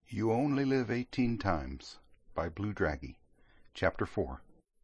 You Only Live 18 Times by Blue Draggy. Chapter 4.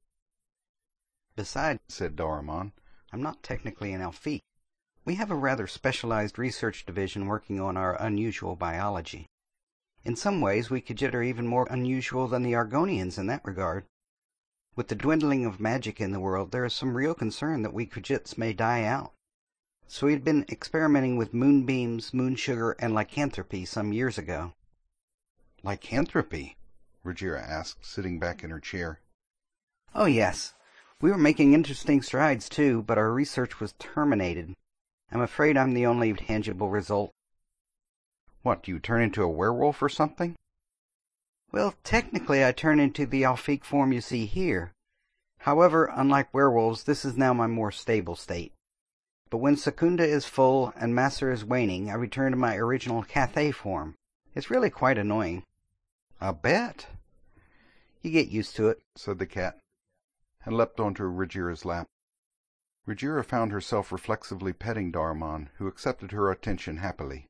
Besides, said Doraemon, I'm not technically an Elfique. We have a rather specialized research division working on our unusual biology. In some ways, we Khajiit are even more unusual than the Argonians in that regard. With the dwindling of magic in the world, there is some real concern that we Khajiits may die out. So we had been experimenting with moonbeams, moon sugar, and lycanthropy some years ago. Lycanthropy? Rhaegira asked, sitting back in her chair. Oh, yes. We were making interesting strides, too, but our research was terminated. I'm afraid I'm the only tangible result. What, do you turn into a werewolf or something? Well, technically I turn into the Elfique form you see here. However, unlike werewolves, this is now my more stable state. But when Secunda is full and Master is waning, I return to my original Cathay form. It's really quite annoying. I bet. You get used to it, said the cat, and leapt onto Rhaegira's lap. Rhaegira found herself reflexively petting Doraemon, who accepted her attention happily.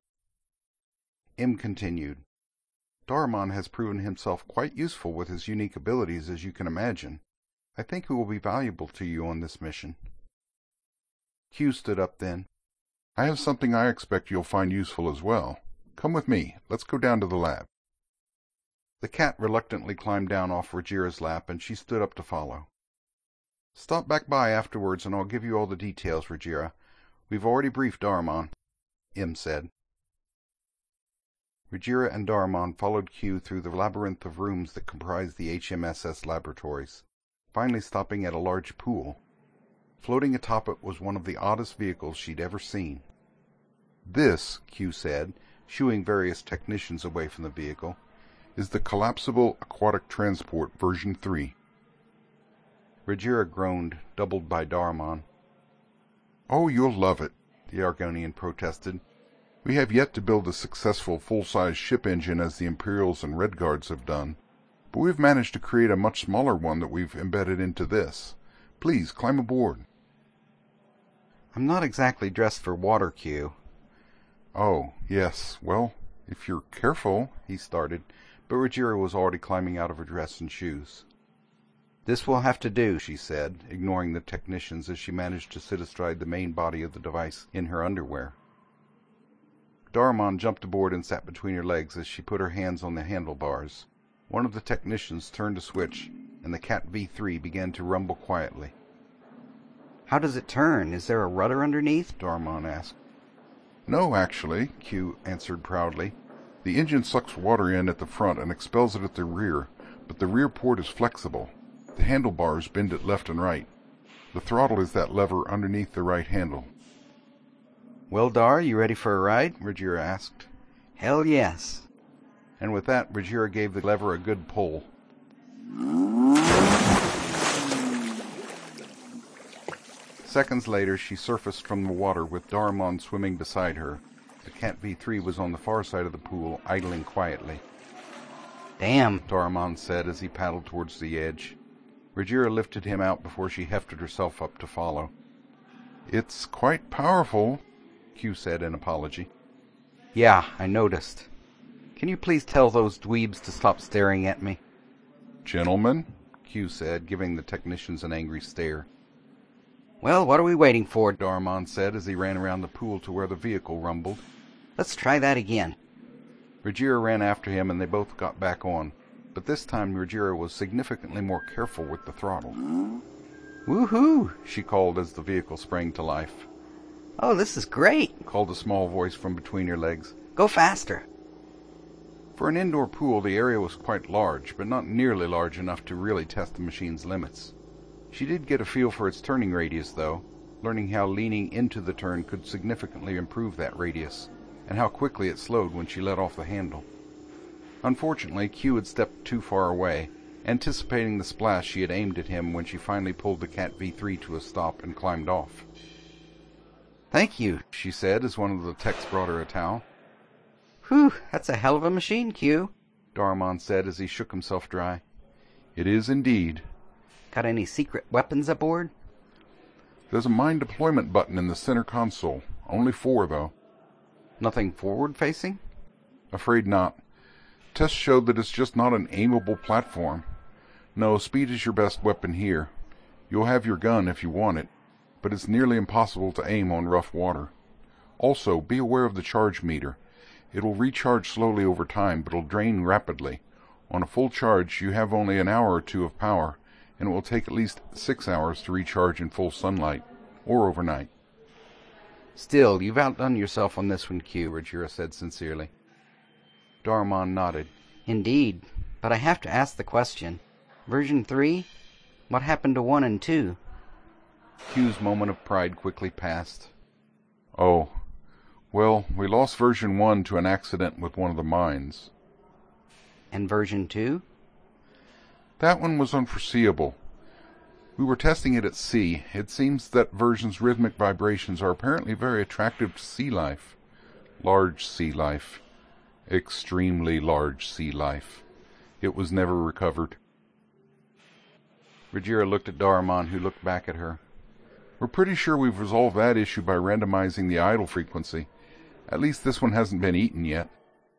M continued, Doraemon has proven himself quite useful with his unique abilities, as you can imagine. I think he will be valuable to you on this mission. Q stood up then. I have something I expect you'll find useful as well. Come with me. Let's go down to the lab. The cat reluctantly climbed down off Rhaegira's lap, and she stood up to follow. Stop back by afterwards, and I'll give you all the details, Rhaegira. We've already briefed Doraemon, M said. Rhaegira and Doraemon followed Q through the labyrinth of rooms that comprised the HMSS laboratories, finally stopping at a large pool. Floating atop it was one of the oddest vehicles she'd ever seen. This, Q said, shooing various technicians away from the vehicle, is the Collapsible Aquatic Transport version 3. Rhaegira groaned, doubled by Doraemon. Oh, you'll love it, the Argonian protested. We have yet to build a successful full-size ship engine as the Imperials and Redguards have done, but we've managed to create a much smaller one that we've embedded into this. Please, climb aboard. I'm not exactly dressed for water, Q. Oh, yes, well, if you're careful, he started, but Rhaegira was already climbing out of her dress and shoes. This will have to do, she said, ignoring the technicians as she managed to sit astride the main body of the device in her underwear. Doraemon jumped aboard and sat between her legs as she put her hands on the handlebars. One of the technicians turned a switch, and the Cat V3 began to rumble quietly. How does it turn? Is there a rudder underneath? Doraemon asked. No, actually, Q answered proudly. The engine sucks water in at the front and expels it at the rear, but the rear port is flexible. The handlebars bend it left and right. The throttle is that lever underneath the right handle. Well, Dar, you ready for a ride? Rhaegira asked. Hell yes. And with that, Rhaegira gave the lever a good pull. Seconds later, she surfaced from the water with Doraemon swimming beside her. The Cat V3 was on the far side of the pool, idling quietly. Damn, Doraemon said as he paddled towards the edge. Rhaegira lifted him out before she hefted herself up to follow. It's quite powerful, Q said in apology. Yeah, I noticed. Can you please tell those dweebs to stop staring at me? Gentlemen, Q said, giving the technicians an angry stare. Well, what are we waiting for? Doraemon said as he ran around the pool to where the vehicle rumbled. Let's try that again. Rhaegira ran after him and they both got back on, but this time Rhaegira was significantly more careful with the throttle. Woohoo! She called as the vehicle sprang to life. Oh, this is great! Called a small voice from between her legs. Go faster! For an indoor pool, the area was quite large, but not nearly large enough to really test the machine's limits. She did get a feel for its turning radius, though, learning how leaning into the turn could significantly improve that radius, and how quickly it slowed when she let off the handle. Unfortunately, Q had stepped too far away, anticipating the splash she had aimed at him when she finally pulled the Cat V3 to a stop and climbed off. Thank you, she said as one of the techs brought her a towel. Whew, that's a hell of a machine, Q, Doraemon said as he shook himself dry. It is indeed. Got any secret weapons aboard? There's a mine deployment button in the center console. Only 4, though. Nothing forward-facing? Afraid not. Tests showed that it's just not an aimable platform. No, speed is your best weapon here. You'll have your gun if you want it, but it's nearly impossible to aim on rough water. Also, be aware of the charge meter. It'll recharge slowly over time, but it'll drain rapidly. On a full charge, you have only an hour or two of power, and it will take at least 6 hours to recharge in full sunlight, or overnight. Still, you've outdone yourself on this one, Q, Rajira said sincerely. Dhariman nodded. Indeed, but I have to ask the question. Version 3? What happened to 1 and 2? Q's moment of pride quickly passed. Oh, well, we lost version 1 to an accident with one of the mines. And version 2? That one was unforeseeable. We were testing it at sea. It seems that version's rhythmic vibrations are apparently very attractive to sea life. Large sea life. Extremely large sea life. It was never recovered. Rajira looked at Dhariman, who looked back at her. We're pretty sure we've resolved that issue by randomizing the idle frequency. At least this one hasn't been eaten yet.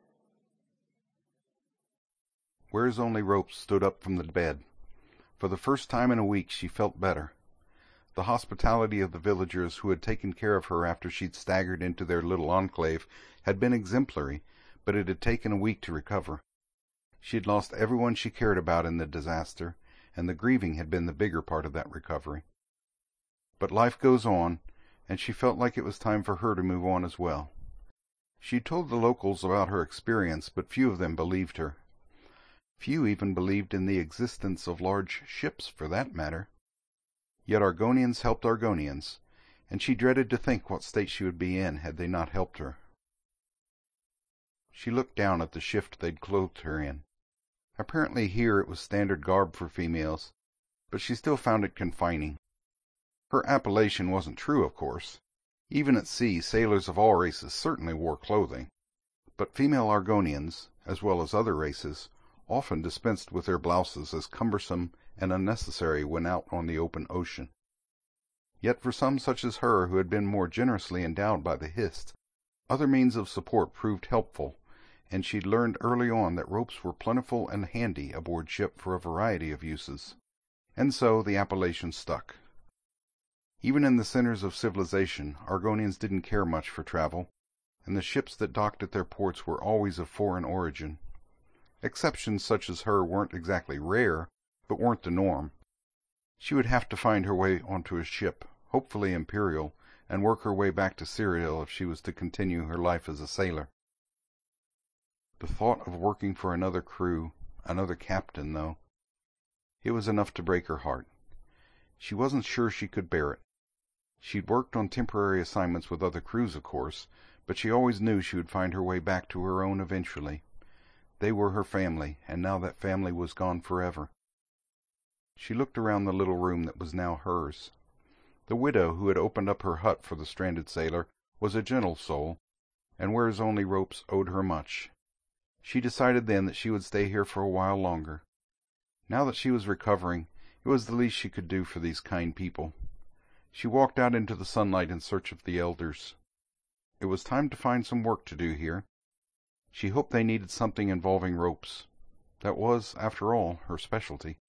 Where's Only Ropes stood up from the bed. For the first time in a week she felt better. The hospitality of the villagers who had taken care of her after she'd staggered into their little enclave had been exemplary, but it had taken a week to recover. She had lost everyone she cared about in the disaster, and the grieving had been the bigger part of that recovery. But life goes on, and she felt like it was time for her to move on as well. She told the locals about her experience, but few of them believed her. Few even believed in the existence of large ships, for that matter. Yet Argonians helped Argonians, and she dreaded to think what state she would be in had they not helped her. She looked down at the shift they'd clothed her in. Apparently here it was standard garb for females, but she still found it confining. Her appellation wasn't true, of course. Even at sea, sailors of all races certainly wore clothing. But female Argonians, as well as other races, often dispensed with their blouses as cumbersome and unnecessary when out on the open ocean. Yet for some such as her who had been more generously endowed by the Hist, other means of support proved helpful, and she'd learned early on that ropes were plentiful and handy aboard ship for a variety of uses. And so the appellation stuck. Even in the centers of civilization, Argonians didn't care much for travel, and the ships that docked at their ports were always of foreign origin. Exceptions such as her weren't exactly rare, but weren't the norm. She would have to find her way onto a ship, hopefully imperial, and work her way back to Cyrodiil if she was to continue her life as a sailor. The thought of working for another crew, another captain, though, it was enough to break her heart. She wasn't sure she could bear it. She'd worked on temporary assignments with other crews, of course, but she always knew she would find her way back to her own eventually. They were her family, and now that family was gone forever. She looked around the little room that was now hers. The widow who had opened up her hut for the stranded sailor was a gentle soul, and Where's Only Ropes owed her much. She decided then that she would stay here for a while longer. Now that she was recovering, it was the least she could do for these kind people. She walked out into the sunlight in search of the elders. It was time to find some work to do here. She hoped they needed something involving ropes. That was, after all, her specialty.